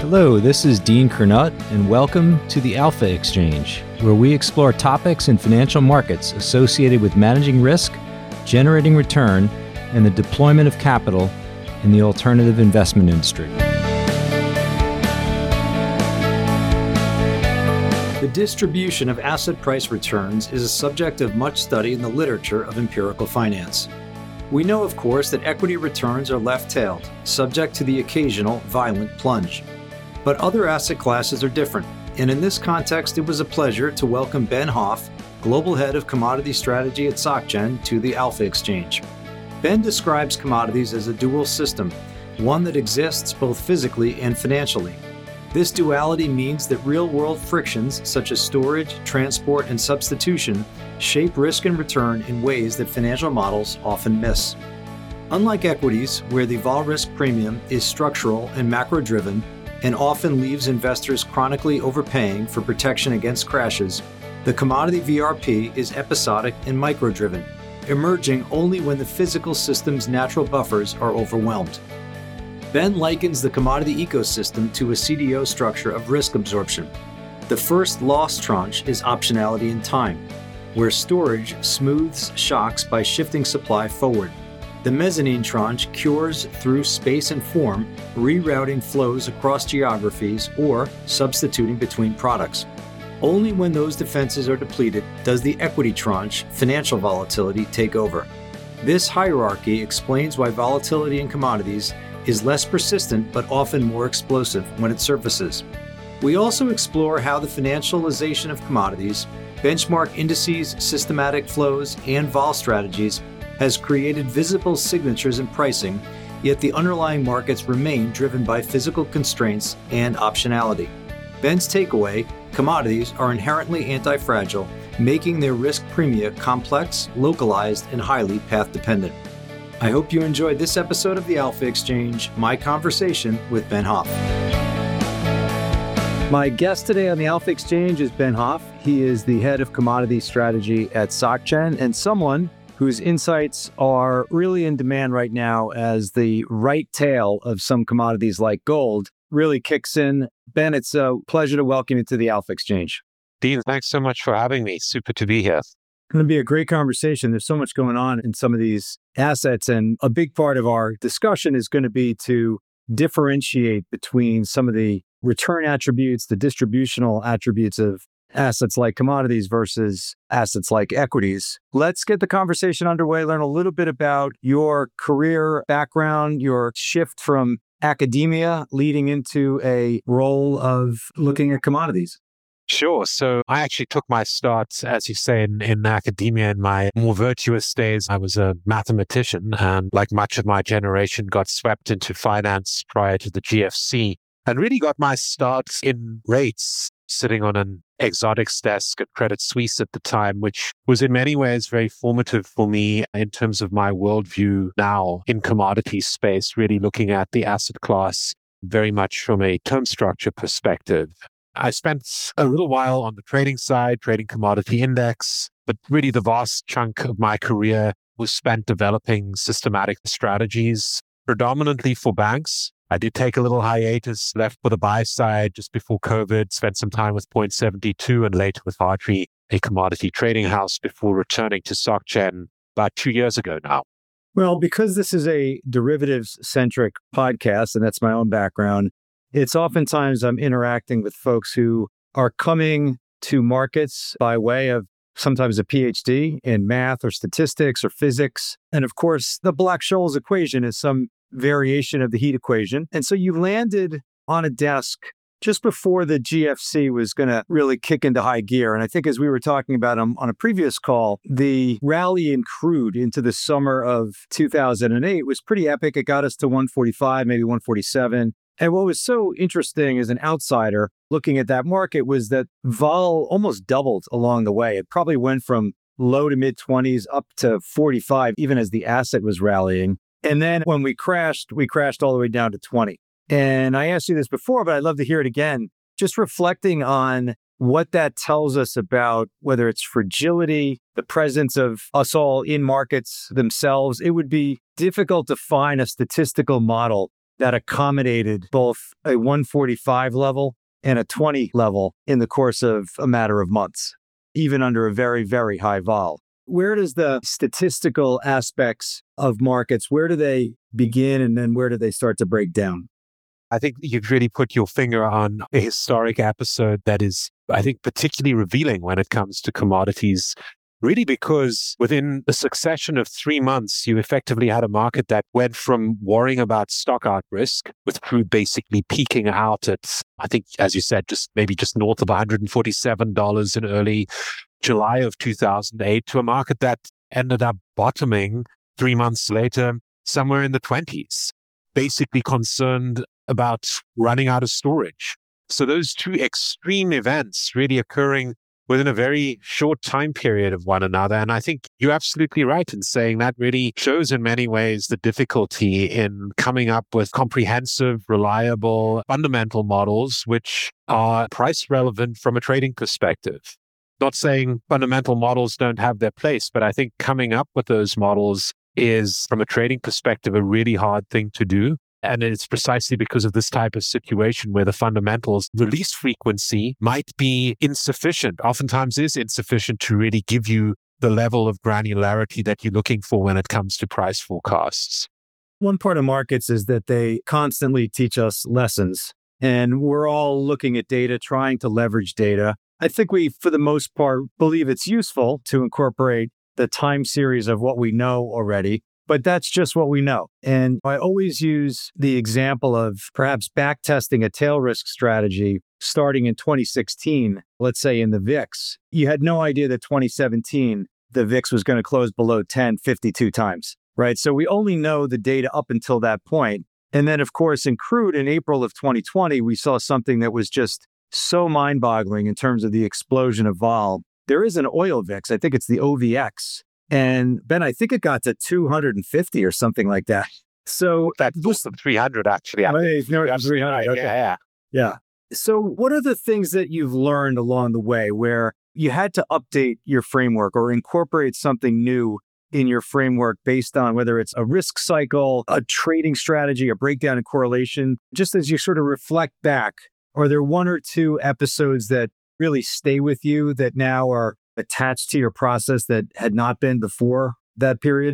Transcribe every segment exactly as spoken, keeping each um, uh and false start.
Hello, this is Dean Kernut, and welcome to the Alpha Exchange, where we explore topics in financial markets associated with managing risk, generating return, and the deployment of capital in the alternative investment industry. The distribution of asset price returns is a subject of much study in the literature of empirical finance. We know, of course, that equity returns are left-tailed, subject to the occasional violent plunge. But other asset classes are different, and in this context, it was a pleasure to welcome Ben Hoff, Global Head of Commodity Strategy at SocGen, to the Alpha Exchange. Ben describes commodities as a dual system, one that exists both physically and financially. This duality means that real-world frictions such as storage, transport, and substitution shape risk and return in ways that financial models often miss. Unlike equities, where the vol-risk premium is structural and macro-driven and often leaves investors chronically overpaying for protection against crashes, the commodity V R P is episodic and micro-driven, emerging only when the physical system's natural buffers are overwhelmed. Ben likens the commodity ecosystem to a C D O structure of risk absorption. The first loss tranche is optionality in time, where storage smooths shocks by shifting supply forward. The mezzanine tranche cures through space and form, rerouting flows across geographies or substituting between products. Only when those defenses are depleted does the equity tranche, financial volatility, take over. This hierarchy explains why volatility in commodities is less persistent but often more explosive when it surfaces. We also explore how the financialization of commodities, benchmark indices, systematic flows, and vol strategies has created visible signatures in pricing, yet the underlying markets remain driven by physical constraints and optionality. Ben's takeaway: commodities are inherently anti-fragile, making their risk premia complex, localized, and highly path-dependent. I hope you enjoyed this episode of the Alpha Exchange, my conversation with Ben Hoff. My guest today on the Alpha Exchange is Ben Hoff. He is the head of commodity strategy at SocGen and someone whose insights are really in demand right now as the right tail of some commodities like gold really kicks in. Ben, it's a pleasure to welcome you to the Alpha Exchange. Dean, thanks so much for having me. Super to be here. It's going to be a great conversation. There's so much going on in some of these assets, and a big part of our discussion is going to be to differentiate between some of the return attributes, the distributional attributes of assets like commodities versus assets like equities. Let's get the conversation underway, learn a little bit about your career background, your shift from academia leading into a role of looking at commodities. Sure. So I actually took my start, as you say, in, in academia in my more virtuous days. I was a mathematician and, like much of my generation, got swept into finance prior to the G F C and really got my start in rates, sitting on an exotics desk at Credit Suisse at the time, which was in many ways very formative for me in terms of my worldview now in commodity space, really looking at the asset class very much from a term structure perspective. I spent a little while on the trading side, trading commodity index, but really the vast chunk of my career was spent developing systematic strategies, predominantly for banks. I did take a little hiatus, left for the buy side just before COVID, spent some time with Point seventy-two and later with Hartree, a commodity trading house, before returning to SocGen about two years ago now. Well, because this is a derivatives-centric podcast, and that's my own background, it's oftentimes I'm interacting with folks who are coming to markets by way of sometimes a P H D in math or statistics or physics. And of course, the Black-Scholes equation is some variation of the heat equation. And so you landed on a desk just before the G F C was going to really kick into high gear. And I think as we were talking about on, on a previous call, the rally in crude into the summer of two thousand eight was pretty epic. It got us to one forty-five, maybe one forty-seven. And what was so interesting as an outsider looking at that market was that vol almost doubled along the way. It probably went from low to mid twenties up to forty-five, even as the asset was rallying. And then when we crashed, we crashed all the way down to twenty. And I asked you this before, but I'd love to hear it again. Just reflecting on what that tells us about whether it's fragility, the presence of us all in markets themselves. It would be difficult to find a statistical model that accommodated both a one forty-five level and a twenty level in the course of a matter of months, even under a very, very high vol. Where does the statistical aspects of markets, where do they begin and then where do they start to break down? I think you've really put your finger on a historic episode that is, I think, particularly revealing when it comes to commodities. Really, because within a succession of three months, you effectively had a market that went from worrying about stock out risk, with crude basically peaking out at, I think, as you said, just maybe just north of one hundred forty-seven dollars in early July of two thousand eight, to a market that ended up bottoming three months later, somewhere in the twenties, basically concerned about running out of storage. So those two extreme events really occurring within a very short time period of one another. And I think you're absolutely right in saying that really shows in many ways the difficulty in coming up with comprehensive, reliable, fundamental models which are price relevant from a trading perspective. Not saying fundamental models don't have their place, but I think coming up with those models is, from a trading perspective, a really hard thing to do. And it's precisely because of this type of situation where the fundamentals release frequency might be insufficient, oftentimes is insufficient to really give you the level of granularity that you're looking for when it comes to price forecasts. One part of markets is that they constantly teach us lessons, and we're all looking at data, trying to leverage data. I think we, for the most part, believe it's useful to incorporate the time series of what we know already. But that's just what we know. And I always use the example of perhaps backtesting a tail risk strategy starting in twenty sixteen, let's say in the V I X. You had no idea that twenty seventeen, the V I X was going to close below ten fifty-two times, right? So we only know the data up until that point. And then, of course, in crude in April of twenty twenty, we saw something that was just so mind-boggling in terms of the explosion of vol. There is an oil V I X. I think it's the O V X. And Ben, I think it got to two hundred fifty or something like that. So that's was the three hundred actually. Oh, hey, no, it was three hundred. Okay. Yeah, yeah. Yeah. So what are the things that you've learned along the way where you had to update your framework or incorporate something new in your framework based on whether it's a risk cycle, a trading strategy, a breakdown in correlation? Just as you sort of reflect back, are there one or two episodes that really stay with you that now are attached to your process that had not been before that period?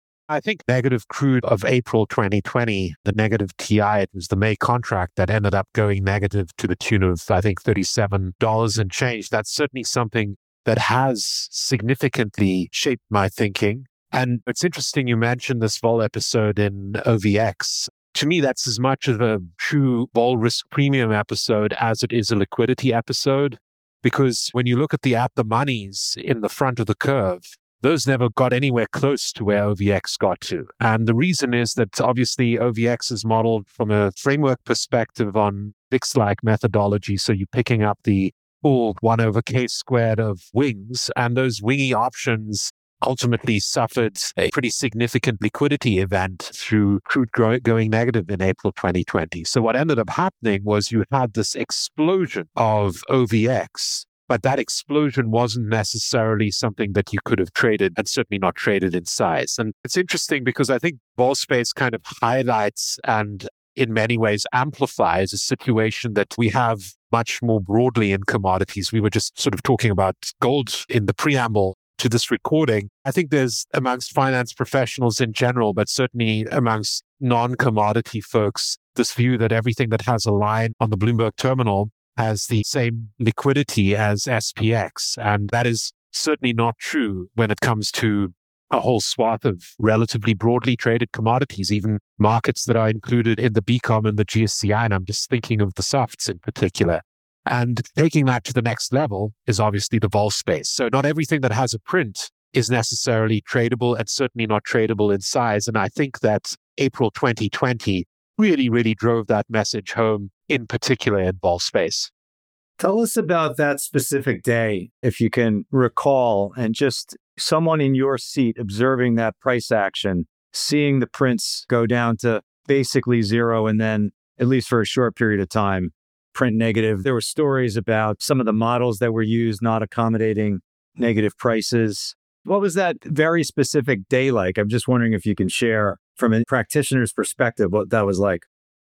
I think negative crude of April twenty twenty, the negative T I, it was the May contract that ended up going negative to the tune of, I think, thirty-seven dollars and change. That's certainly something that has significantly shaped my thinking. And it's interesting you mentioned this vol episode in O V X. To me, that's as much of a true vol risk premium episode as it is a liquidity episode. Because when you look at the at the monies in the front of the curve, those never got anywhere close to where O V X got to. And the reason is that obviously O V X is modeled from a framework perspective on V I X-like methodology. So you're picking up the full one over K squared of wings, and those wingy options ultimately suffered a pretty significant liquidity event through crude going negative in April twenty twenty. So what ended up happening was you had this explosion of O V X, but that explosion wasn't necessarily something that you could have traded, and certainly not traded in size. And it's interesting because I think vol space kind of highlights and in many ways amplifies a situation that we have much more broadly in commodities. We were just sort of talking about gold in the preamble to this recording. I think there's amongst finance professionals in general, but certainly amongst non-commodity folks, this view that everything that has a line on the Bloomberg terminal has the same liquidity as S P X. And that is certainly not true when it comes to a whole swath of relatively broadly traded commodities, even markets that are included in the B COM and the G S C I. And I'm just thinking of the softs in particular. And taking that to the next level is obviously the vol space. So not everything that has a print is necessarily tradable, and certainly not tradable in size. And I think that April twenty twenty really, really drove that message home, in particular in vol space. Tell us about that specific day, if you can recall, and just someone in your seat observing that price action, seeing the prints go down to basically zero, and then, at least for a short period of time, print negative. There were stories about some of the models that were used not accommodating negative prices. What was that very specific day like? I'm just wondering if you can share from a practitioner's perspective what that was like.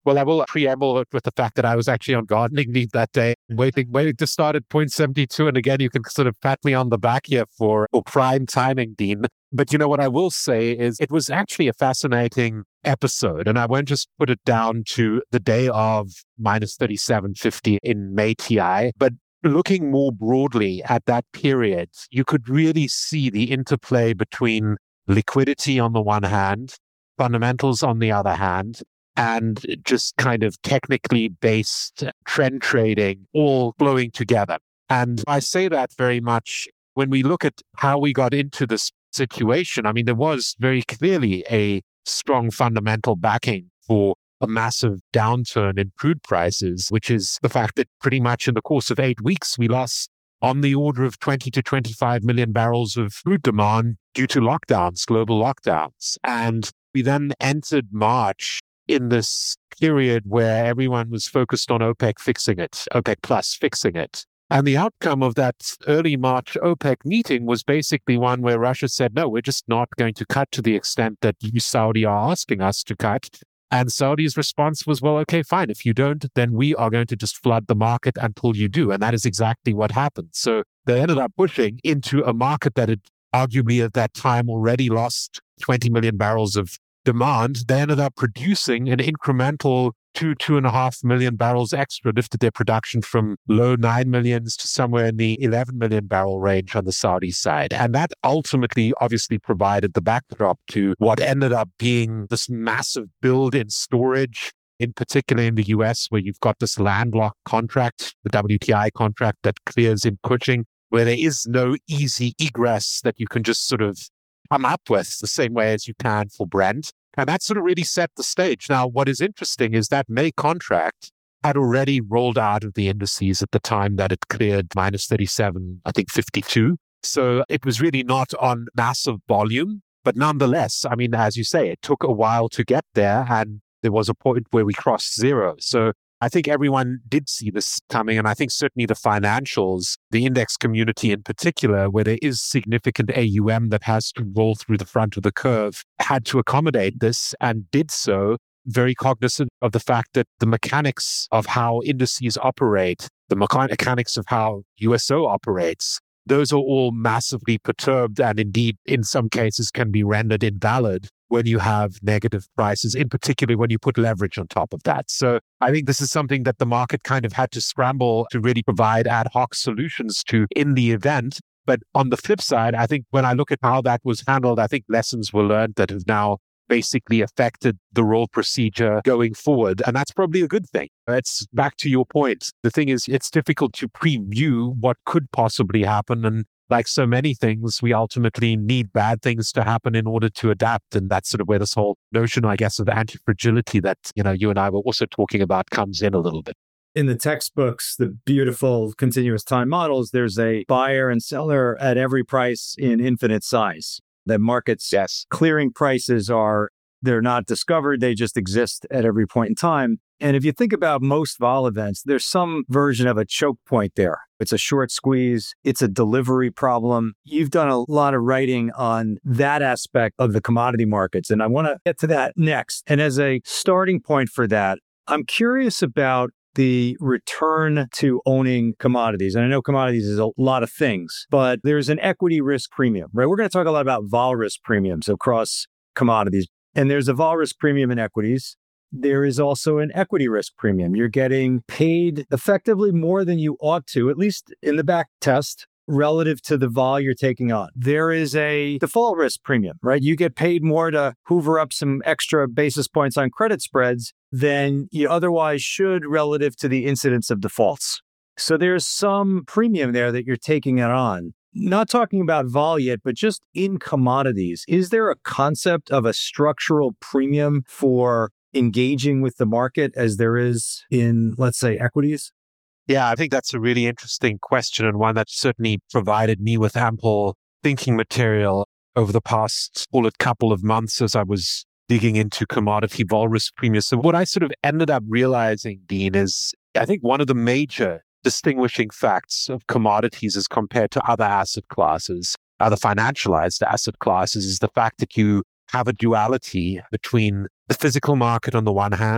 Well, I will preamble it with the fact that I was actually on gardening leave that day, waiting, waiting to start at point seven two. And again, you can sort of pat me on the back here for, for prime timing, Dean. But you know what I will say is it was actually a fascinating episode. And I won't just put it down to the day of minus thirty-seven fifty in May T I, but looking more broadly at that period, you could really see the interplay between liquidity on the one hand, fundamentals on the other hand, and just kind of technically based trend trading all flowing together. And I say that very much when we look at how we got into this situation. I mean, there was very clearly a strong fundamental backing for a massive downturn in crude prices, which is the fact that pretty much in the course of eight weeks, we lost on the order of twenty to twenty-five million barrels of crude demand due to lockdowns, global lockdowns. And we then entered March in this period where everyone was focused on OPEC fixing it, OPEC Plus fixing it. And the outcome of that early March OPEC meeting was basically one where Russia said, no, we're just not going to cut to the extent that you, Saudi, are asking us to cut. And Saudi's response was, well, okay, fine. If you don't, then we are going to just flood the market until you do. And that is exactly what happened. So they ended up pushing into a market that had arguably at that time already lost twenty million barrels of demand. They ended up producing an incremental two, two and a half million barrels extra, lifted their production from low nine millions to somewhere in the eleven million barrel range on the Saudi side. And that ultimately obviously provided the backdrop to what ended up being this massive build in storage, in particular in the U S, where you've got this landlocked contract, the W T I contract that clears in Cushing, where there is no easy egress that you can just sort of come up with the same way as you can for Brent. And that sort of really set the stage. Now, what is interesting is that May contract had already rolled out of the indices at the time that it cleared minus thirty-seven, I think fifty-two. So it was really not on massive volume. But nonetheless, I mean, as you say, it took a while to get there. And there was a point where we crossed zero. So I think everyone did see this coming. And I think certainly the financials, the index community in particular, where there is significant A U M that has to roll through the front of the curve, had to accommodate this and did so very cognizant of the fact that the mechanics of how indices operate, the mechanics of how U S O operates, those are all massively perturbed and indeed in some cases can be rendered invalid when you have negative prices, in particular when you put leverage on top of that. So I think this is something that the market kind of had to scramble to really provide ad hoc solutions to in the event. But on the flip side, I think when I look at how that was handled, I think lessons were learned that have now basically affected the roll procedure going forward. And that's probably a good thing. It's back to your point. The thing is, it's difficult to preview what could possibly happen. And like so many things, we ultimately need bad things to happen in order to adapt. And that's sort of where this whole notion, I guess, of anti-fragility that, you know, you and I were also talking about comes in a little bit. In the textbooks, the beautiful continuous time models, there's a buyer and seller at every price in infinite size. The market's yes. clearing prices are, they're not discovered, they just exist at every point in time. And if you think about most vol events, there's some version of a choke point there. It's a short squeeze, it's a delivery problem. You've done a lot of writing on that aspect of the commodity markets, and I want to get to that next. And as a starting point for that, I'm curious about the return to owning commodities. And I know commodities is a lot of things, but there's an equity risk premium, right? We're going to talk a lot about vol risk premiums across commodities. And there's a vol risk premium in equities. There is also an equity risk premium. You're getting paid effectively more than you ought to, at least in the back test, relative to the vol you're taking on. There is a default risk premium, right? You get paid more to hoover up some extra basis points on credit spreads than you otherwise should relative to the incidence of defaults. So there's some premium there that you're taking it on. Not talking about vol yet, but just in commodities, is there a concept of a structural premium for engaging with the market as there is in, let's say, equities? Yeah, I think that's a really interesting question and one that certainly provided me with ample thinking material over the past, call it, couple of months as I was digging into commodity vol risk premiums. So what I sort of ended up realizing, Dean, is I think one of the major distinguishing facts of commodities as compared to other asset classes, other financialized asset classes, is the fact that you have a duality between the physical market on the one hand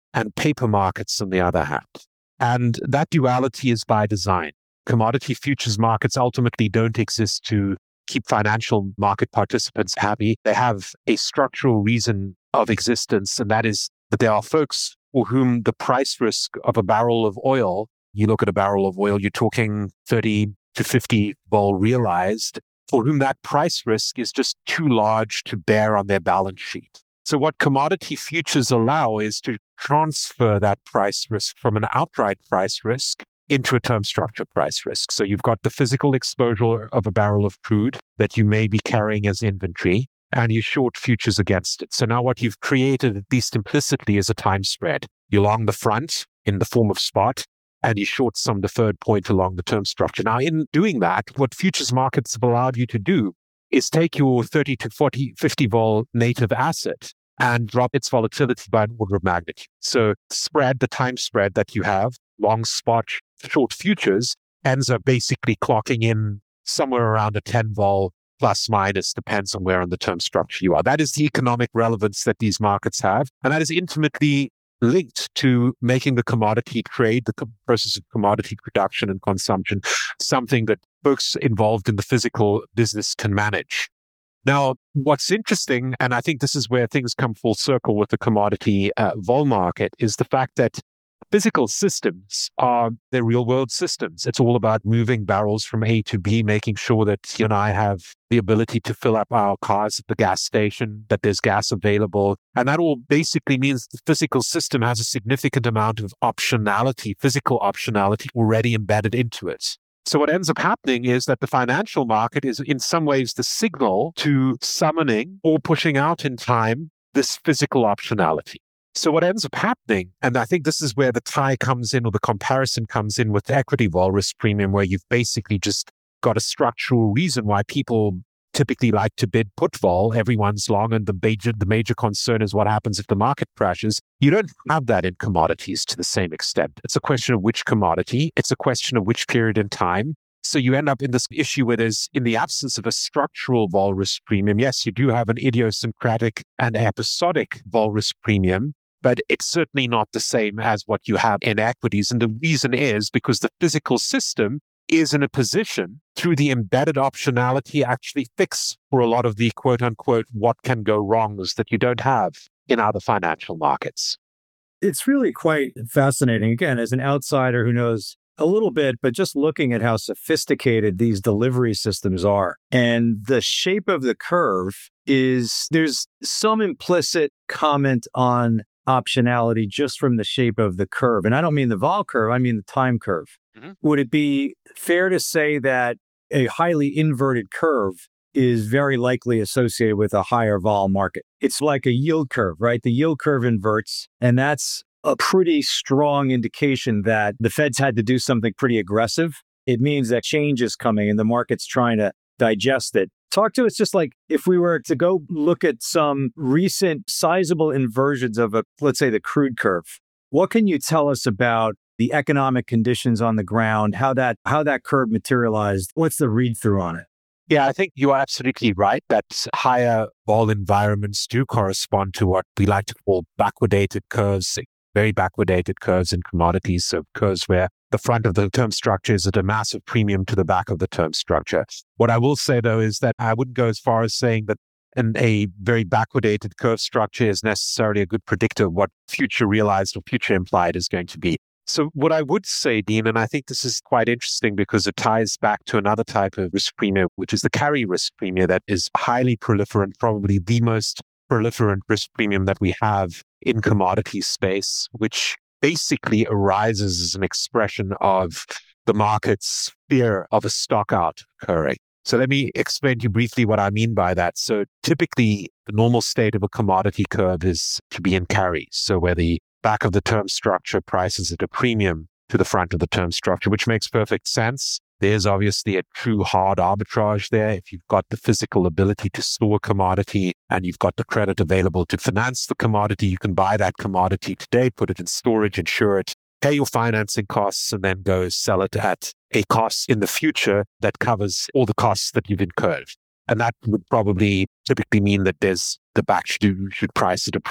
and paper markets on the other hand. And that duality is by design. Commodity futures markets ultimately don't exist to keep financial market participants happy. They have a structural reason of existence, and that is that there are folks for whom the price risk of a barrel of oil, you look at a barrel of oil, you're talking thirty to fifty vol realized, for whom that price risk is just too large to bear on their balance sheet. So what commodity futures allow is to transfer that price risk from an outright price risk into a term structure price risk. So you've got the physical exposure of a barrel of crude that you may be carrying as inventory, and you short futures against it. So now what you've created, at least implicitly, is a time spread. You long the front in the form of spot, and you short some deferred point along the term structure. Now, in doing that, what futures markets have allowed you to do is take your thirty to forty, fifty vol native asset and drop its volatility by an order of magnitude. So spread, the time spread that you have, long spot, short futures, ends up basically clocking in somewhere around a ten vol plus minus, depends on where on the term structure you are. That is the economic relevance that these markets have. And that is intimately linked to making the commodity trade, the co- process of commodity production and consumption, something that folks involved in the physical business can manage. Now, what's interesting, and I think this is where things come full circle with the commodity uh, vol market, is the fact that physical systems are the real world systems. It's all about moving barrels from A to B, making sure that you and I have the ability to fill up our cars at the gas station, that there's gas available. And that all basically means the physical system has a significant amount of optionality, physical optionality already embedded into it. So what ends up happening is that the financial market is in some ways the signal to summoning or pushing out in time this physical optionality. So what ends up happening, and I think this is where the tie comes in or the comparison comes in with the equity vol risk premium, where you've basically just got a structural reason why people typically like to bid put vol. Everyone's long, and the major, the major concern is what happens if the market crashes. You don't have that in commodities to the same extent. It's a question of which commodity. It's a question of which period in time. So you end up in this issue where there's, in the absence of a structural vol risk premium, yes, you do have an idiosyncratic and episodic vol risk premium, but it's certainly not the same as what you have in equities. And the reason is because the physical system is in a position through the embedded optionality actually fix for a lot of the quote unquote, what can go wrongs that you don't have in other financial markets. It's really quite fascinating. Again, as an outsider who knows a little bit, but just looking at how sophisticated these delivery systems are. And the shape of the curve is, there's some implicit comment on optionality just from the shape of the curve. And I don't mean the vol curve, I mean the time curve. Mm-hmm. Would it be fair to say that a highly inverted curve is very likely associated with a higher vol market? It's like a yield curve, right? The yield curve inverts, and that's a pretty strong indication that the Fed's had to do something pretty aggressive. It means that change is coming and the market's trying to digest it. Talk to us just like if we were to go look at some recent sizable inversions of a, let's say, the crude curve. What can you tell us about the economic conditions on the ground, how that how that curve materialized? What's the read-through on it? Yeah, I think you are absolutely right that higher vol environments do correspond to what we like to call backwardated curves, very backwardated curves in commodities. So curves where the front of the term structure is at a massive premium to the back of the term structure. What I will say, though, is that I wouldn't go as far as saying that an, a very backwardated curve structure is necessarily a good predictor of what future realized or future implied is going to be. So what I would say, Dean, and I think this is quite interesting because it ties back to another type of risk premium, which is the carry risk premium that is highly proliferant, probably the most proliferant risk premium that we have in commodity space, which basically arises as an expression of the market's fear of a stock out occurring. So let me explain to you briefly what I mean by that. So typically, the normal state of a commodity curve is to be in carry. So where the back of the term structure prices at a premium to the front of the term structure, which makes perfect sense. There's obviously a true hard arbitrage there. If you've got the physical ability to store commodity and you've got the credit available to finance the commodity, you can buy that commodity today, put it in storage, insure it, pay your financing costs, and then go sell it at a cost in the future that covers all the costs that you've incurred. And that would probably typically mean that there's the back should, should price at a premium.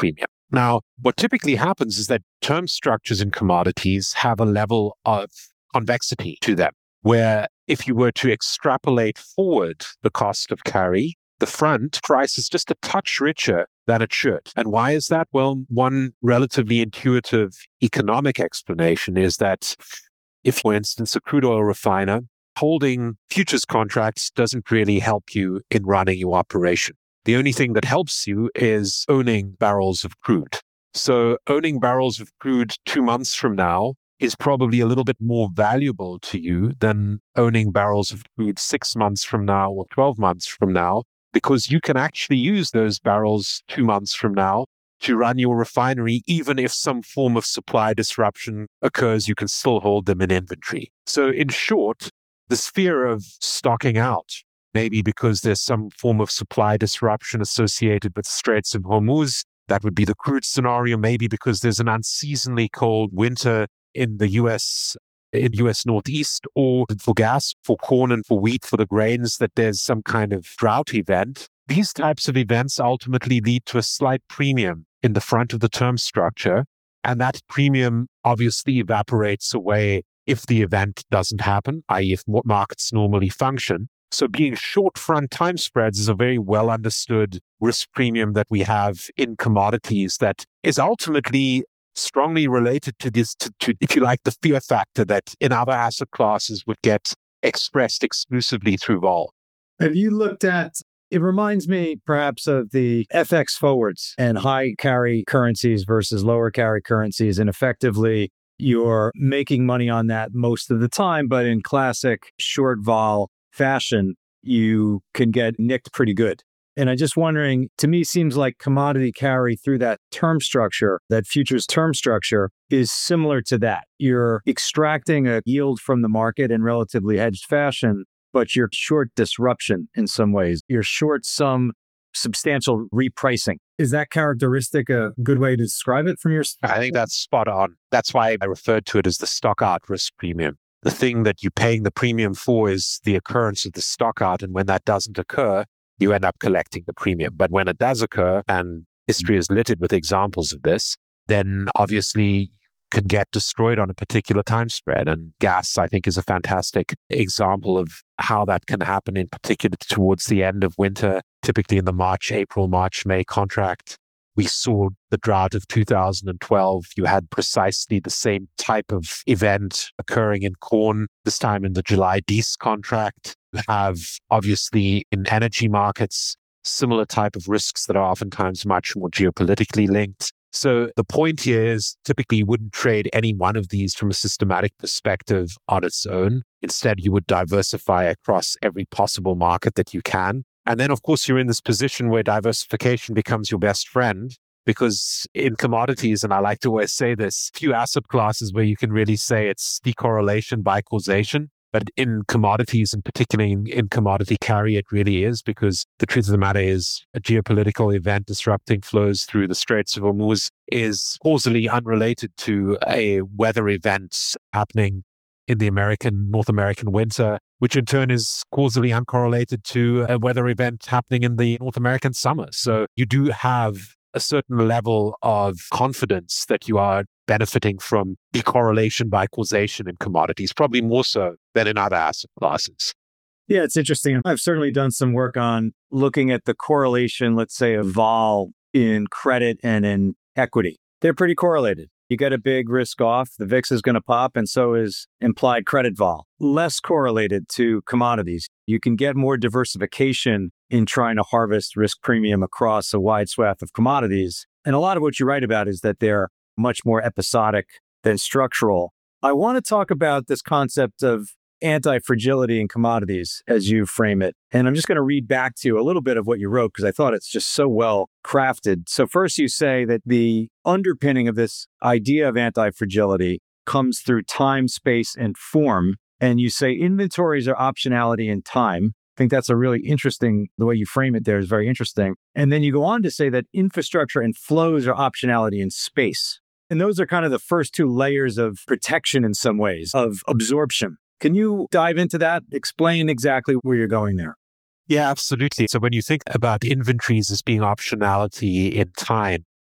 Now, what typically happens is that term structures in commodities have a level of convexity to them, where if you were to extrapolate forward the cost of carry, the front price is just a touch richer than it should. And why is that? Well, one relatively intuitive economic explanation is that if, for instance, a crude oil refiner holding futures contracts doesn't really help you in running your operation. The only thing that helps you is owning barrels of crude. So owning barrels of crude two months from now is probably a little bit more valuable to you than owning barrels of crude six months from now or twelve months from now, because you can actually use those barrels two months from now to run your refinery. Even if some form of supply disruption occurs, you can still hold them in inventory. So in short, this fear of stocking out, maybe because there's some form of supply disruption associated with Straits of Hormuz. That would be the crude scenario, maybe because there's an unseasonably cold winter in the U S, in U S Northeast, or for gas, for corn and for wheat, for the grains, that there's some kind of drought event. These types of events ultimately lead to a slight premium in the front of the term structure. And that premium obviously evaporates away if the event doesn't happen, that is if markets normally function. So being short front time spreads is a very well understood risk premium that we have in commodities that is ultimately strongly related to this, to, to, if you like, the fear factor that in other asset classes would get expressed exclusively through vol. Have you looked at, it reminds me perhaps of the F X forwards and high carry currencies versus lower carry currencies, and effectively you're making money on that most of the time, but in classic short vol fashion, you can get nicked pretty good. And I'm just wondering, to me, seems like commodity carry through that term structure, that futures term structure, is similar to that. You're extracting a yield from the market in relatively hedged fashion, but you're short disruption in some ways. You're short some substantial repricing. Is that characteristic a good way to describe it from your... I think that's spot on. That's why I referred to it as the stock out risk premium. The thing that you're paying the premium for is the occurrence of the stock out. And when that doesn't occur, you end up collecting the premium. But when it does occur, and history is littered with examples of this, then obviously you could get destroyed on a particular time spread. And gas, I think, is a fantastic example of how that can happen, in particular towards the end of winter, typically in the March, April, March, May contract. We saw the drought of two thousand twelve. You had precisely the same type of event occurring in corn, this time in the July D E S contract. You have, obviously, in energy markets, similar type of risks that are oftentimes much more geopolitically linked. So the point here is typically you wouldn't trade any one of these from a systematic perspective on its own. Instead, you would diversify across every possible market that you can. And then, of course, you're in this position where diversification becomes your best friend, because in commodities, and I like to always say this, few asset classes where you can really say it's decorrelation by causation. But in commodities, and particularly in, in commodity carry, it really is, because the truth of the matter is a geopolitical event disrupting flows through the Straits of Hormuz is causally unrelated to a weather event happening in the American, North American winter, which in turn is causally uncorrelated to a weather event happening in the North American summer. So you do have a certain level of confidence that you are benefiting from decorrelation by causation in commodities, probably more so than in other asset classes. Yeah, it's interesting. I've certainly done some work on looking at the correlation, let's say, of vol in credit and in equity. They're pretty correlated. You get a big risk off, the V I X is going to pop, and so is implied credit vol. Less correlated to commodities. You can get more diversification in trying to harvest risk premium across a wide swath of commodities. And a lot of what you write about is that they're much more episodic than structural. I want to talk about this concept of anti-fragility in commodities as you frame it. And I'm just going to read back to you a little bit of what you wrote, because I thought it's just so well crafted. So first you say that the underpinning of this idea of anti-fragility comes through time, space, and form. And you say inventories are optionality in time. I think that's a really interesting, the way you frame it there is very interesting. And then you go on to say that infrastructure and flows are optionality in space. And those are kind of the first two layers of protection in some ways, of absorption. Can you dive into that? Explain exactly where you're going there. Yeah, absolutely. So when you think about inventories as being optionality in time,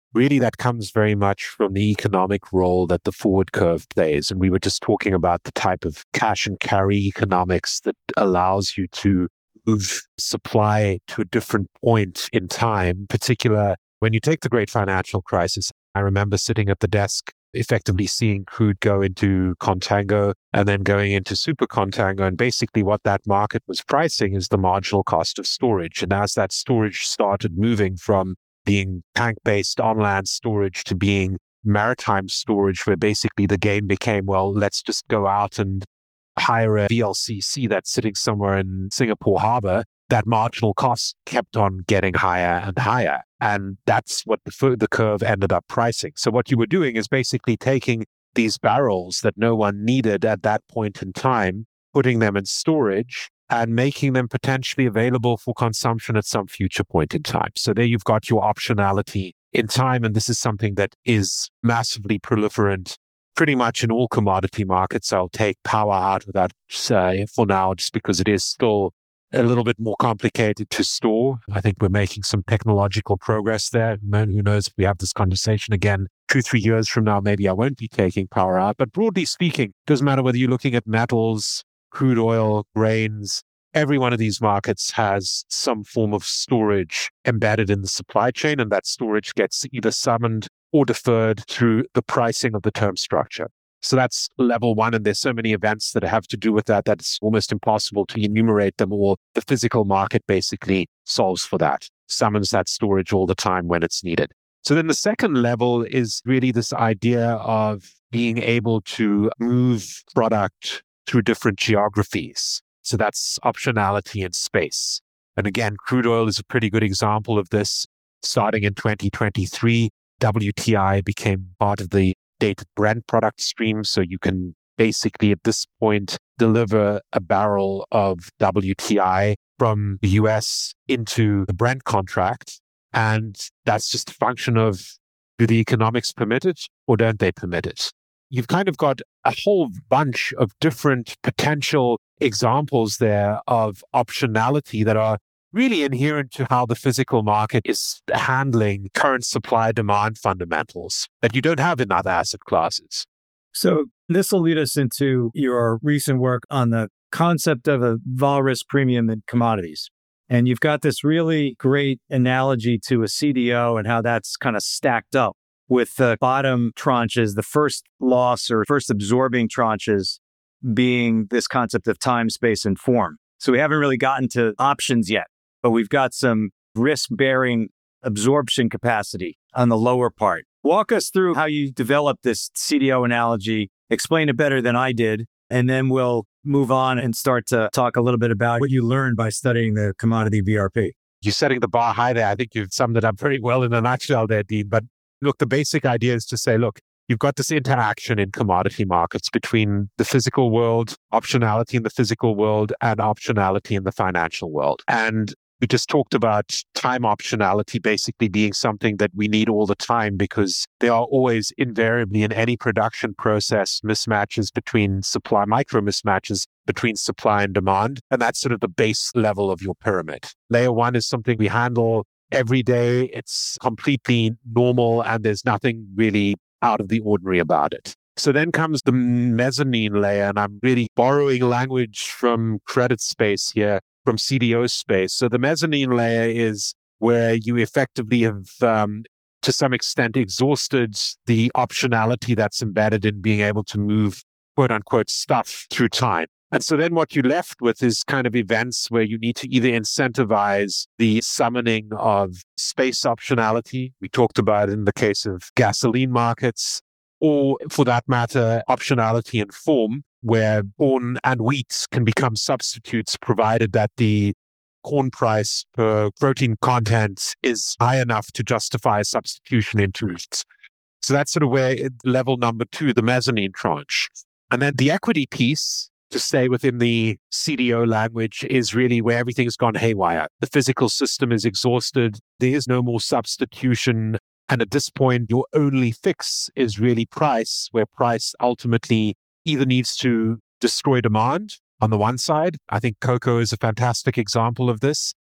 really that comes very much from the economic role that the forward curve plays. And we were just talking about the type of cash and carry economics that allows you to move supply to a different point in time. Particular, when you take the great financial crisis, I remember sitting at the desk effectively seeing crude go into contango and then going into super contango. And basically what that market was pricing is the marginal cost of storage. And as that storage started moving from being tank-based on-land storage to being maritime storage, where basically the game became, well, let's just go out and hire a V L C C that's sitting somewhere in Singapore Harbor, that marginal cost kept on getting higher and higher. And that's what the, the curve ended up pricing. So what you were doing is basically taking these barrels that no one needed at that point in time, putting them in storage and making them potentially available for consumption at some future point in time. So there you've got your optionality in time. And this is something that is massively proliferant pretty much in all commodity markets. I'll take power out of that uh, for now, just because it is still a little bit more complicated to store. I think we're making some technological progress there. Man, who knows if we have this conversation again two, three years from now, maybe I won't be taking power out. But broadly speaking, doesn't matter whether you're looking at metals, crude oil, grains, every one of these markets has some form of storage embedded in the supply chain, and that storage gets either summoned or deferred through the pricing of the term structure. So that's level one. And there's so many events that have to do with that that it's almost impossible to enumerate them all. The physical market basically solves for that, summons that storage all the time when it's needed. So then the second level is really this idea of being able to move product through different geographies. So that's optionality in space. And again, crude oil is a pretty good example of this. Starting in twenty twenty-three, W T I became part of the dated Brent product stream. So you can basically at this point deliver a barrel of W T I from the U S into the Brent contract. And that's just a function of, do the economics permit it or don't they permit it? You've kind of got a whole bunch of different potential examples there of optionality that are really inherent to how the physical market is handling current supply demand fundamentals that you don't have in other asset classes. So this will lead us into your recent work on the concept of a vol risk premium in commodities. And you've got this really great analogy to a C D O and how that's kind of stacked up with the bottom tranches, the first loss or first absorbing tranches being this concept of time, space, and form. So we haven't really gotten to options yet, but we've got some risk-bearing absorption capacity on the lower part. Walk us through how you developed this C D O analogy, explain it better than I did, and then we'll move on and start to talk a little bit about what you learned by studying the commodity V R P. You're setting the bar high there. I think you've summed it up very well in a nutshell there, Dean. But look, the basic idea is to say, look, you've got this interaction in commodity markets between the physical world, optionality in the physical world, and optionality in the financial world. And we just talked about time optionality basically being something that we need all the time because there are always invariably in any production process mismatches between supply, micro mismatches between supply and demand. And that's sort of the base level of your pyramid. Layer one is something we handle every day. It's completely normal and there's nothing really out of the ordinary about it. So then comes the mezzanine layer, and I'm really borrowing language from credit space here, from C D O space. So the mezzanine layer is where you effectively have, um, to some extent, exhausted the optionality that's embedded in being able to move, quote unquote, stuff through time. And so then what you're left with is kind of events where you need to either incentivize the summoning of space optionality. We talked about it in the case of gasoline markets, or for that matter, optionality in form, where corn and wheat can become substitutes provided that the corn price per protein content is high enough to justify a substitution into wheat. So that's sort of where it, level number two, the mezzanine tranche. And then the equity piece, to stay within the C D O language, is really where everything's gone haywire. The physical system is exhausted. There is no more substitution. And at this point, your only fix is really price, where price ultimately either needs to destroy demand on the one side. I think cocoa is a fantastic example of this.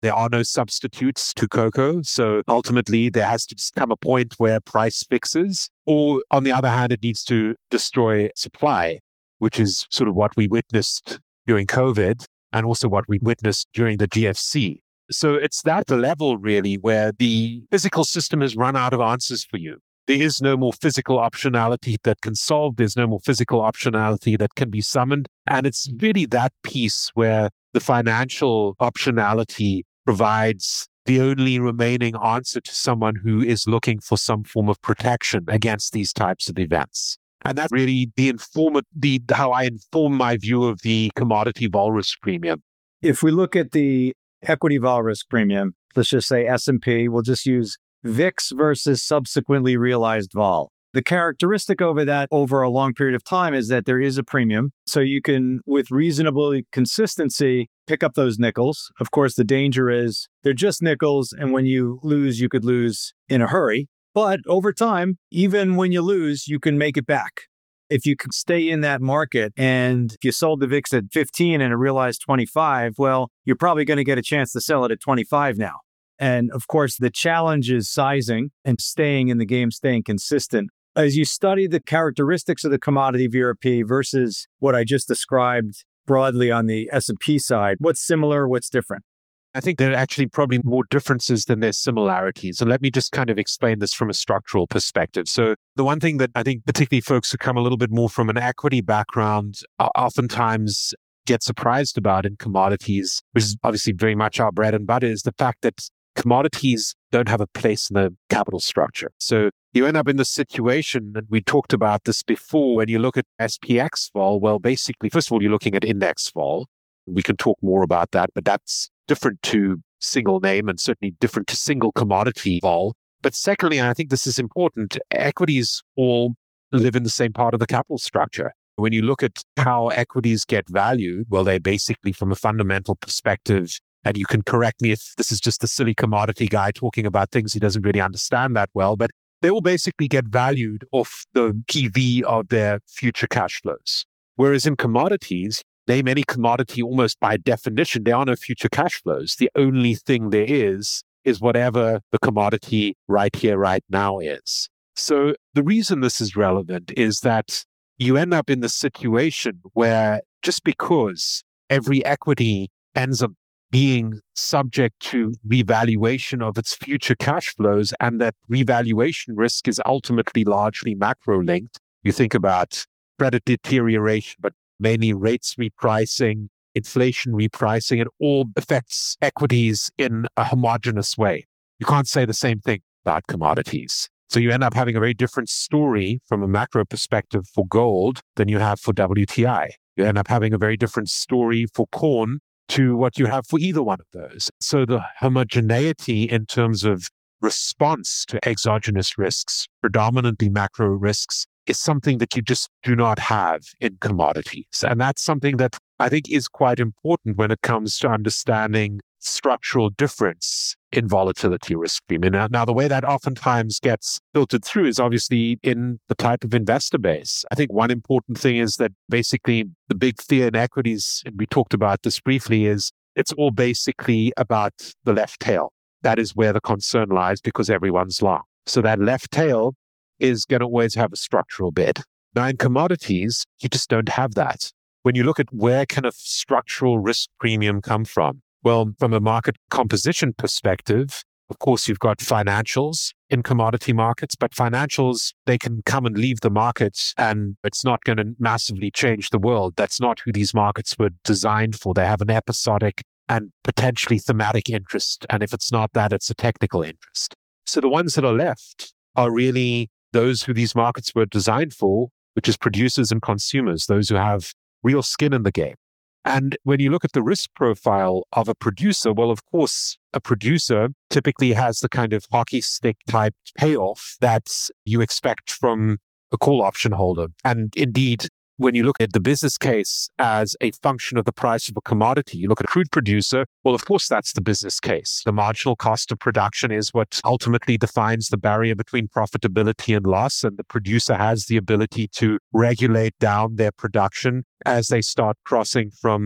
There are no substitutes to cocoa. So ultimately, there has to come a point where price fixes, or on the other hand, it needs to destroy supply, which is sort of what we witnessed during COVID and also what we witnessed during the G F C. So it's that level really where the physical system has run out of answers for you. There is no more physical optionality that can solve. There's no more physical optionality that can be summoned. And it's really that piece where the financial optionality provides the only remaining answer to someone who is looking for some form of protection against these types of events. And that's really the inform the how I inform my view of the commodity vol risk premium. If we look at the equity vol risk premium, let's just say S and P, we'll just use V I X versus subsequently realized vol. The characteristic over that over a long period of time is that there is a premium. So you can, with reasonable consistency, pick up those nickels. Of course, the danger is they're just nickels. And when you lose, you could lose in a hurry. But over time, even when you lose, you can make it back. If you can stay in that market and if you sold the V I X at fifteen and it realized twenty-five, well, you're probably going to get a chance to sell it at twenty-five now. And of course, the challenge is sizing and staying in the game, staying consistent. As you study the characteristics of the commodity V R P versus what I just described broadly on the S and P side, what's similar, what's different? I think there are actually probably more differences than there's similarities. And let me just kind of explain this from a structural perspective. So the one thing that I think particularly folks who come a little bit more from an equity background oftentimes get surprised about in commodities, which is obviously very much our bread and butter, is the fact that commodities don't have a place in the capital structure. So you end up in the situation, and we talked about this before, when you look at S P X vol, well, basically, first of all, you're looking at index vol. We can talk more about that, but that's different to single name and certainly different to single commodity vol. But secondly, and I think this is important, equities all live in the same part of the capital structure. When you look at how equities get valued, well, they basically, from a fundamental perspective, and you can correct me if this is just a silly commodity guy talking about things he doesn't really understand that well, but they will basically get valued off the P V of their future cash flows. Whereas in commodities, name any commodity, almost by definition, there are no future cash flows. The only thing there is, is whatever the commodity right here, right now is. So the reason this is relevant is that you end up in the situation where just because every equity ends up being subject to revaluation of its future cash flows, and that revaluation risk is ultimately largely macro-linked. You think about credit deterioration, but mainly rates repricing, inflation repricing, it all affects equities in a homogeneous way. You can't say the same thing about commodities. So you end up having a very different story from a macro perspective for gold than you have for W T I. You end up having a very different story for corn to what you have for either one of those. So the homogeneity in terms of response to exogenous risks, predominantly macro risks, is something that you just do not have in commodities. And that's something that I think is quite important when it comes to understanding structural difference in volatility risk premium. Now, now, the way that oftentimes gets filtered through is obviously in the type of investor base. I think one important thing is that basically the big fear in equities, and we talked about this briefly, is it's all basically about the left tail. That is where the concern lies because everyone's long. So that left tail is going to always have a structural bid. Now, in commodities, you just don't have that. When you look at where can a structural risk premium come from? Well, from a market composition perspective, of course, you've got financials in commodity markets, but financials, they can come and leave the markets and it's not going to massively change the world. That's not who these markets were designed for. They have an episodic and potentially thematic interest. And if it's not that, it's a technical interest. So the ones that are left are really those who these markets were designed for, which is producers and consumers, those who have real skin in the game. And when you look at the risk profile of a producer, well, of course, a producer typically has the kind of hockey stick type payoff that you expect from a call option holder. And indeed, when you look at the business case as a function of the price of a commodity, you look at a crude producer, well, of course, that's the business case. The marginal cost of production is what ultimately defines the barrier between profitability and loss. And the producer has the ability to regulate down their production as they start crossing from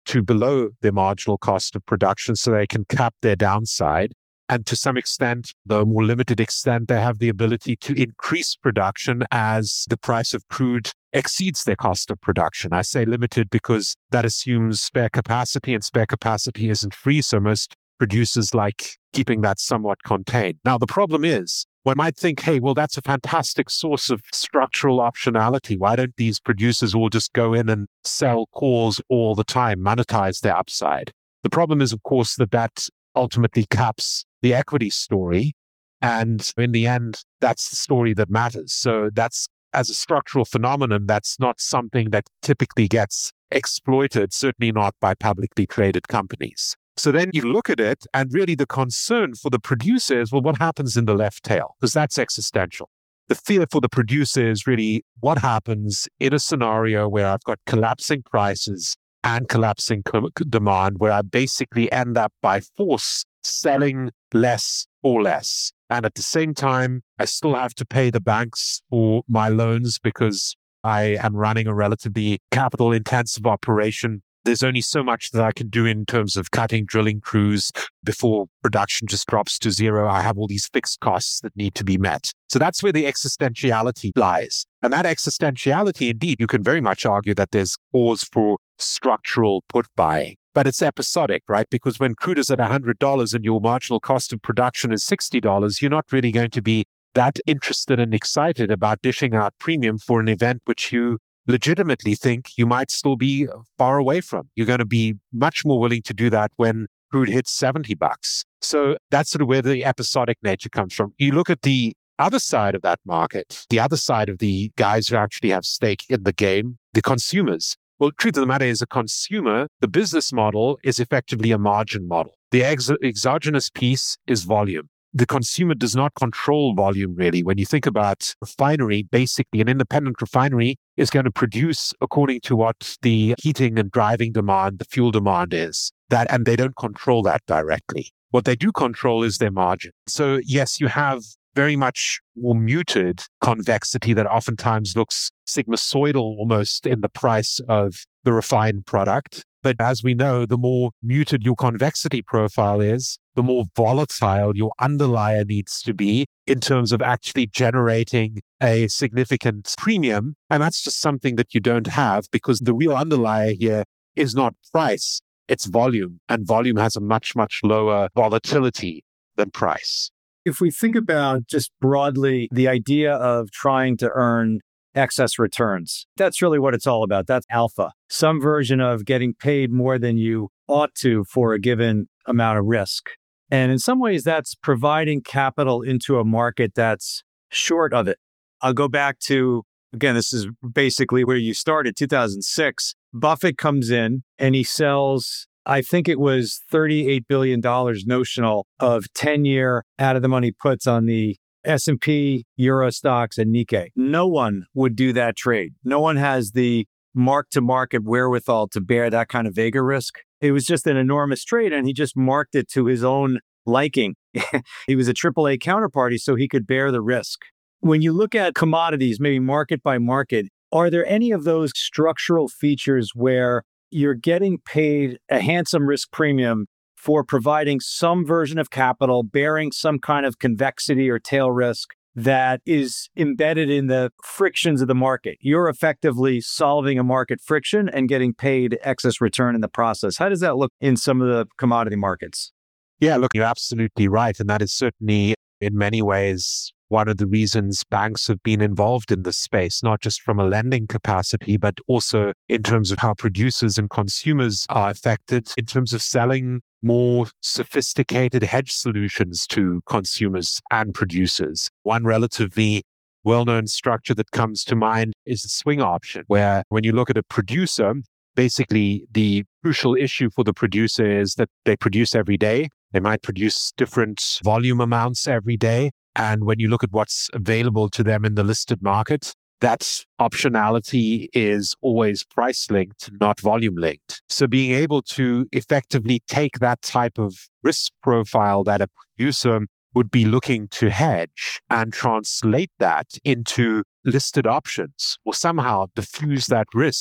to below their marginal cost of production so they can cap their downside. And to some extent, though more limited extent, they have the ability to increase production as the price of crude exceeds their cost of production. I say limited because that assumes spare capacity, and spare capacity isn't free, so most producers like keeping that somewhat contained. Now, the problem is, one might think, hey, well, that's a fantastic source of structural optionality. Why don't these producers all just go in and sell calls all the time, monetize their upside? The problem is, of course, that that ultimately caps the equity story. And in the end, that's the story that matters. So that's, as a structural phenomenon, that's not something that typically gets exploited, certainly not by publicly traded companies. So then you look at it, and really the concern for the producer is, well, what happens in the left tail? Because that's existential. The fear for the producer is really what happens in a scenario where I've got collapsing prices and collapsing co- demand, where I basically end up by force selling less or less. And at the same time, I still have to pay the banks for my loans because I am running a relatively capital intensive operation. There's only so much that I can do in terms of cutting drilling crews before production just drops to zero. I have all these fixed costs that need to be met. So that's where the existentiality lies. And that existentiality, indeed, you can very much argue that there's cause for structural put buying. But it's episodic, right? Because when crude is at one hundred dollars and your marginal cost of production is sixty dollars, you're not really going to be that interested and excited about dishing out premium for an event which you legitimately think you might still be far away from. You're going to be much more willing to do that when crude hits seventy bucks. So that's sort of where the episodic nature comes from. You look at the other side of that market, the other side of the guys who actually have stake in the game, the consumers. Well, the truth of the matter is, a consumer, the business model is effectively a margin model. The ex- exogenous piece is volume. The consumer does not control volume, really. When you think about refinery, basically an independent refinery is going to produce according to what the heating and driving demand, the fuel demand is. That, and they don't control that directly. What they do control is their margin. So yes, you have very much more muted convexity that oftentimes looks sigmoidal almost in the price of the refined product. But as we know, the more muted your convexity profile is, the more volatile your underlier needs to be in terms of actually generating a significant premium. And that's just something that you don't have, because the real underlier here is not price, it's volume. And volume has a much, much lower volatility than price. If we think about just broadly the idea of trying to earn excess returns, that's really what it's all about. That's alpha, some version of getting paid more than you ought to for a given amount of risk. And in some ways, that's providing capital into a market that's short of it. I'll go back to, again, this is basically where you started, two thousand six. Buffett comes in and he sells, I think it was thirty-eight billion dollars notional of ten-year out-of-the-money puts on the S and P, Euro stocks, and Nikkei. No one would do that trade. No one has the mark-to-market wherewithal to bear that kind of Vega risk. It was just an enormous trade, and he just marked it to his own liking. He was a triple A counterparty, so he could bear the risk. When you look at commodities, maybe market by market, are there any of those structural features where you're getting paid a handsome risk premium for providing some version of capital, bearing some kind of convexity or tail risk that is embedded in the frictions of the market? You're effectively solving a market friction and getting paid excess return in the process. How does that look in some of the commodity markets? Yeah, look, you're absolutely right. And that is certainly in many ways one of the reasons banks have been involved in this space, not just from a lending capacity, but also in terms of how producers and consumers are affected in terms of selling more sophisticated hedge solutions to consumers and producers. One relatively well-known structure that comes to mind is the swing option, where when you look at a producer, basically the crucial issue for the producer is that they produce every day. They might produce different volume amounts every day. And when you look at what's available to them in the listed market, that optionality is always price linked, not volume linked. So being able to effectively take that type of risk profile that a producer would be looking to hedge and translate that into listed options, or somehow diffuse that risk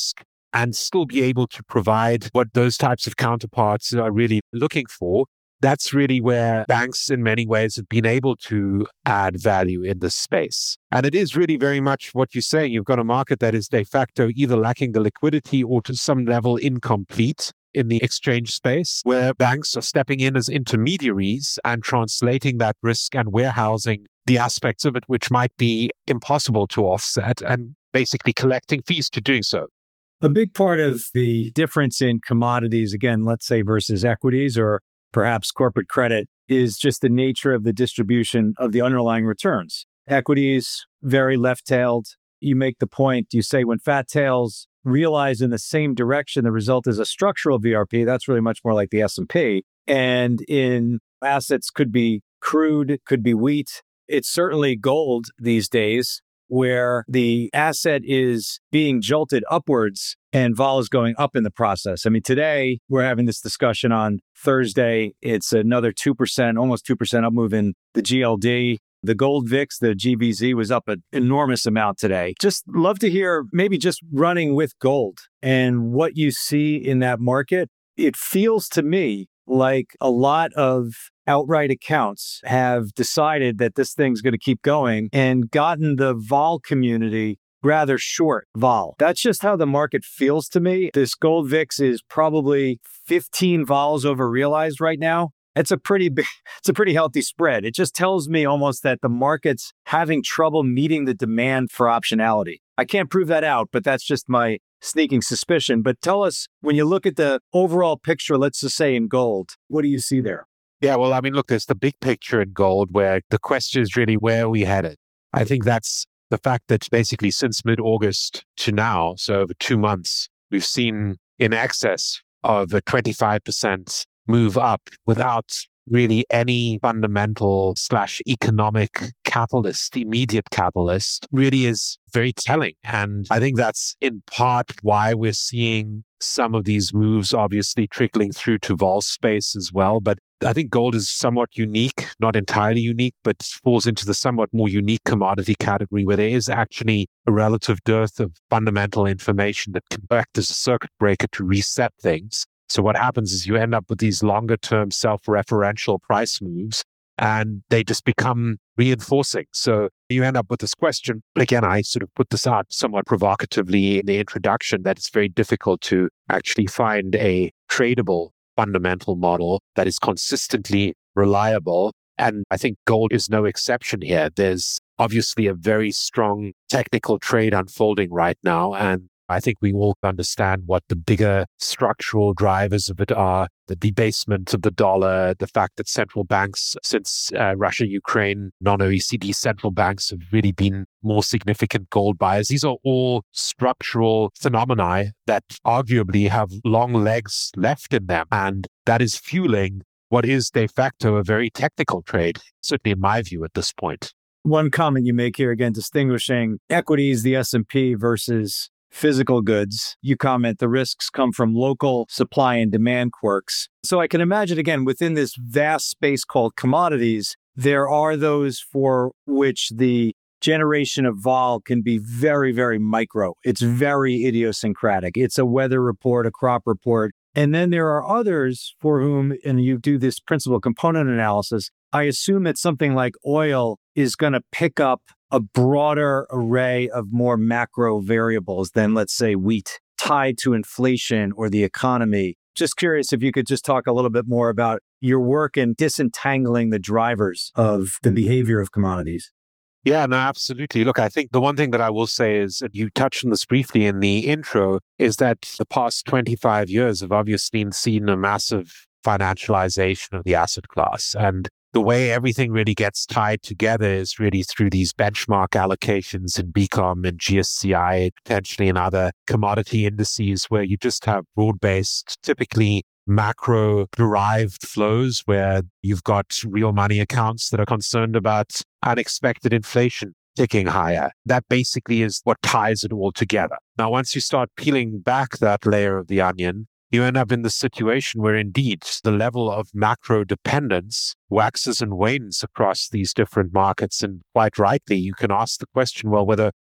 and still be able to provide what those types of counterparts are really looking for. That's really where banks in many ways have been able to add value in this space. And it is really very much what you're saying. You've got a market that is de facto either lacking the liquidity or to some level incomplete in the exchange space, where banks are stepping in as intermediaries and translating that risk and warehousing the aspects of it which might be impossible to offset and basically collecting fees to doing so. A big part of the difference in commodities, again, let's say versus equities or perhaps corporate credit, is just the nature of the distribution of the underlying returns. Equities, very left-tailed. You make the point, you say when fat tails realize in the same direction, the result is a structural V R P. That's really much more like the S and P. And in assets could be crude, could be wheat. It's certainly gold these days, where the asset is being jolted upwards and vol is going up in the process. I mean, today we're having this discussion on Thursday. It's another two percent, almost two percent up move in the G L D. The gold V I X, the G B Z, was up an enormous amount today. Just love to hear maybe just running with gold and what you see in that market. It feels to me like a lot of outright accounts have decided that this thing's going to keep going and gotten the vol community rather short vol. That's just how the market feels to me. This gold V I X is probably fifteen vols over realized right now. It's a pretty big, it's a pretty healthy spread. It just tells me almost that the market's having trouble meeting the demand for optionality. I can't prove that out, but that's just my sneaking suspicion. But tell us, when you look at the overall picture, let's just say in gold, what do you see there? Yeah, well, I mean, look, there's the big picture in gold where the question is really where are we headed? I think that's the fact that basically since mid-August to now, so over two months, we've seen in excess of a twenty-five percent move up without really any fundamental slash economic catalyst, immediate catalyst, really is very telling. And I think that's in part why we're seeing some of these moves obviously trickling through to vol space as well. But I think gold is somewhat unique, not entirely unique, but falls into the somewhat more unique commodity category where there is actually a relative dearth of fundamental information that can act as a circuit breaker to reset things. So what happens is you end up with these longer term self-referential price moves and they just become reinforcing. So you end up with this question. Again, I sort of put this out somewhat provocatively in the introduction that it's very difficult to actually find a tradable fundamental model that is consistently reliable. And I think gold is no exception here. There's obviously a very strong technical trade unfolding right now. And I think we all understand what the bigger structural drivers of it are, the debasement of the dollar, the fact that central banks, since uh, Russia, Ukraine, non-O E C D central banks have really been more significant gold buyers. These are all structural phenomena that arguably have long legs left in them. And that is fueling what is de facto a very technical trade, certainly in my view at this point. One comment you make here, again, distinguishing equities, the S and P versus physical goods. You comment the risks come from local supply and demand quirks. So I can imagine, again, within this vast space called commodities, there are those for which the generation of vol can be very, very micro. It's very idiosyncratic. It's a weather report, a crop report. And then there are others for whom, and you do this principal component analysis, I assume that something like oil is going to pick up a broader array of more macro variables than, let's say, wheat, tied to inflation or the economy. Just curious if you could just talk a little bit more about your work in disentangling the drivers of the behavior of commodities. Yeah, no, absolutely. Look, I think the one thing that I will say is, and you touched on this briefly in the intro, is that the past twenty-five years have obviously seen a massive financialization of the asset class. And the way everything really gets tied together is really through these benchmark allocations in B COM and G S C I, potentially in other commodity indices where you just have broad-based, typically macro-derived flows where you've got real money accounts that are concerned about unexpected inflation ticking higher. That basically is what ties it all together. Now, once you start peeling back that layer of the onion, you end up in the situation where indeed the level of macro dependence waxes and wanes across these different markets. And quite rightly, you can ask the question, well, whether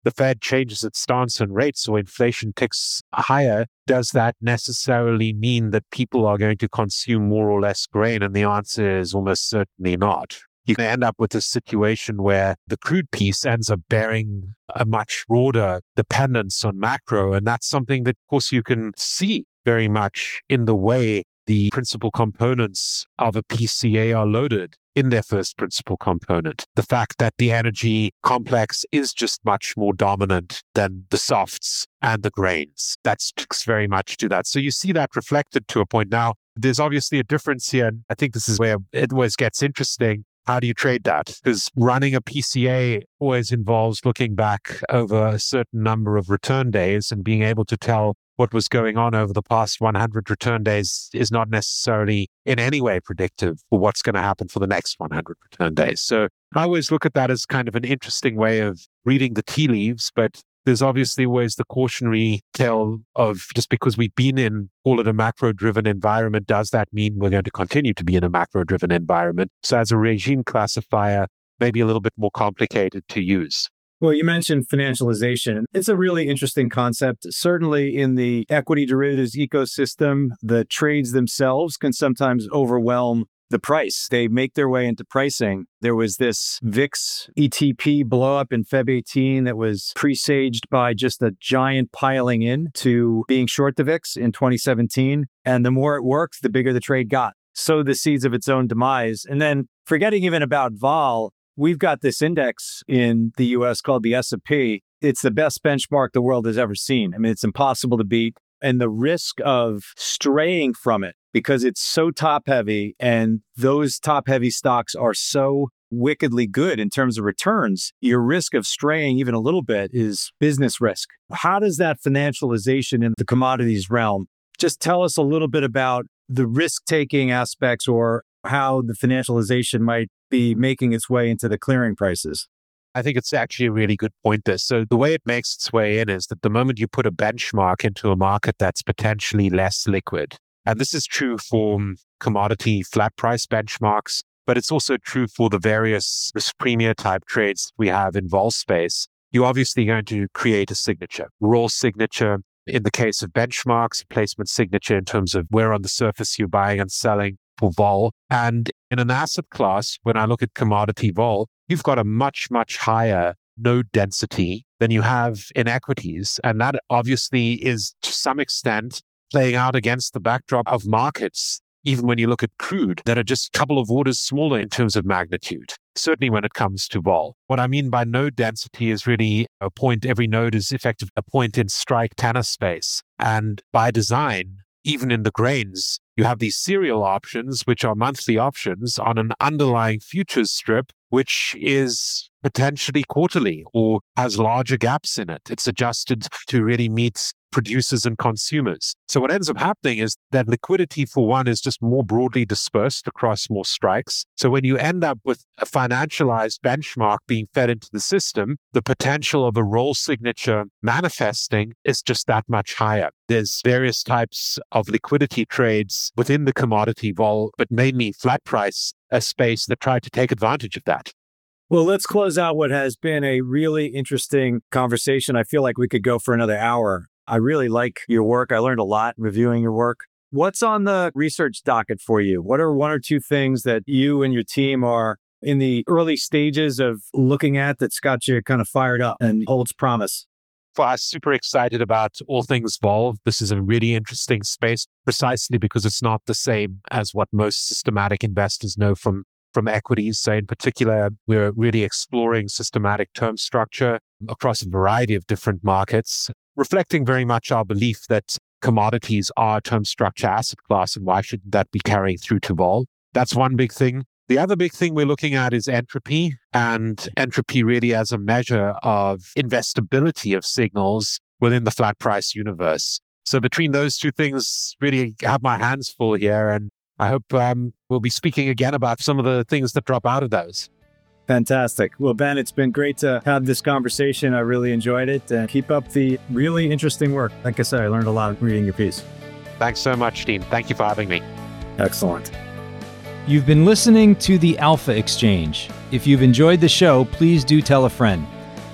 the Fed changes its stance on rates or inflation ticks higher, does that necessarily mean that people are going to consume more or less grain? And the answer is almost certainly not. You can end up with a situation where the crude piece ends up bearing a much broader dependence on macro. And that's something that, of course, you can see very much in the way the principal components of a P C A are loaded in their first principal component. The fact that the energy complex is just much more dominant than the softs and the grains. That speaks very much to that. So you see that reflected to a point. Now, there's obviously a difference here. And I think this is where it always gets interesting. How do you trade that? Because running a P C A always involves looking back over a certain number of return days, and being able to tell what was going on over the past one hundred return days is not necessarily in any way predictive for what's going to happen for the next one hundred return days. So I always look at that as kind of an interesting way of reading the tea leaves, but there's obviously always the cautionary tale of just because we've been in, call it a macro-driven environment, does that mean we're going to continue to be in a macro-driven environment? So as a regime classifier, maybe a little bit more complicated to use. Well, you mentioned financialization. It's a really interesting concept. Certainly in the equity derivatives ecosystem, the trades themselves can sometimes overwhelm the price. They make their way into pricing. There was this V I X E T P blow up in February eighteenth that was presaged by just a giant piling in to being short the V I X in twenty seventeen. And the more it worked, the bigger the trade got. Sowed the seeds of its own demise. And then forgetting even about vol, we've got this index in the U S called the S and P. It's the best benchmark the world has ever seen. I mean, it's impossible to beat. And the risk of straying from it, because it's so top heavy and those top heavy stocks are so wickedly good in terms of returns, your risk of straying even a little bit is business risk. How does that financialization in the commodities realm, just tell us a little bit about the risk-taking aspects or how the financialization might be making its way into the clearing prices? I think it's actually a really good point there. So the way it makes its way in is that the moment you put a benchmark into a market that's potentially less liquid, and this is true for commodity flat price benchmarks, but it's also true for the various risk premium type trades we have in vol space, you're obviously going to create a signature, raw signature. In the case of benchmarks, placement signature in terms of where on the surface you're buying and selling for vol. And in an asset class, when I look at commodity vol, you've got a much, much higher node density than you have in equities. And that obviously is to some extent playing out against the backdrop of markets, even when you look at crude, that are just a couple of orders smaller in terms of magnitude, certainly when it comes to vol. What I mean by node density is really a point, every node is effectively a point in strike tenor space. And by design, even in the grains, you have these serial options, which are monthly options on an underlying futures strip, which is potentially quarterly or has larger gaps in it. It's adjusted to really meet producers and consumers. So what ends up happening is that liquidity, for one, is just more broadly dispersed across more strikes. So when you end up with a financialized benchmark being fed into the system, the potential of a roll signature manifesting is just that much higher. There's various types of liquidity trades within the commodity vol, but mainly flat price, a space that try to take advantage of that. Well, let's close out what has been a really interesting conversation. I feel like we could go for another hour. I really like your work. I learned a lot reviewing your work. What's on the research docket for you? What are one or two things that you and your team are in the early stages of looking at that's got you kind of fired up and holds promise? Well, I'm super excited about all things vol. This is a really interesting space precisely because it's not the same as what most systematic investors know from from equities. So in particular, we're really exploring systematic term structure across a variety of different markets, reflecting very much our belief that commodities are a term structure asset class, and why shouldn't that be carrying through to vol? That's one big thing. The other big thing we're looking at is entropy, and entropy really as a measure of investability of signals within the flat price universe. So between those two things, really have my hands full here, and I hope um, we'll be speaking again about some of the things that drop out of those. Fantastic. Well, Ben, it's been great to have this conversation. I really enjoyed it. And keep up the really interesting work. Like I said, I learned a lot reading your piece. Thanks so much, Dean. Thank you for having me. Excellent. You've been listening to the Alpha Exchange. If you've enjoyed the show, please do tell a friend.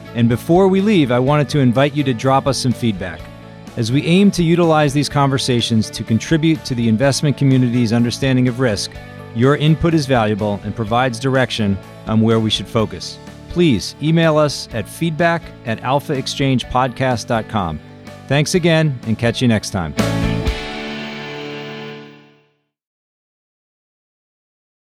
And before we leave, I wanted to invite you to drop us some feedback, as we aim to utilize these conversations to contribute to the investment community's understanding of risk. Your input is valuable and provides direction on where we should focus. Please email us at feedback at alpha exchange podcast dot com. Thanks again, and catch you next time.